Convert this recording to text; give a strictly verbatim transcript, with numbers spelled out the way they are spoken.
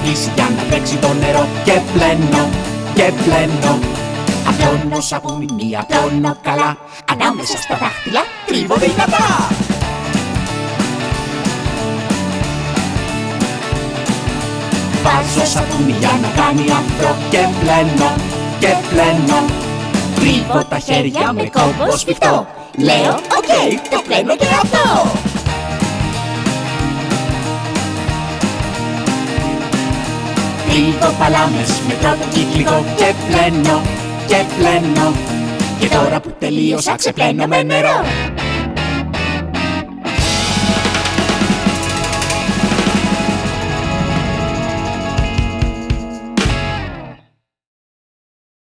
αρχίσει για να τρέξει το νερό. Και πλένω, και πλένω. Απλώνω σαπούνι, απλώνω καλά. Ανάμεσα στα δάχτυλα τρίβω δυνατά. Βάζω σαπούνι για να κάνει αφρό. Και πλένω, και πλένω. Τρίβω τα χέρια με κόμπο σφιχτό. Λέω, οκ, okay, το πλένω και αυτό. Τρίβω παλάμες με τρόπο κύκλικο. Και πλένω, και πλένω. Και τώρα που τελείωσα ξεπλένω με νερό.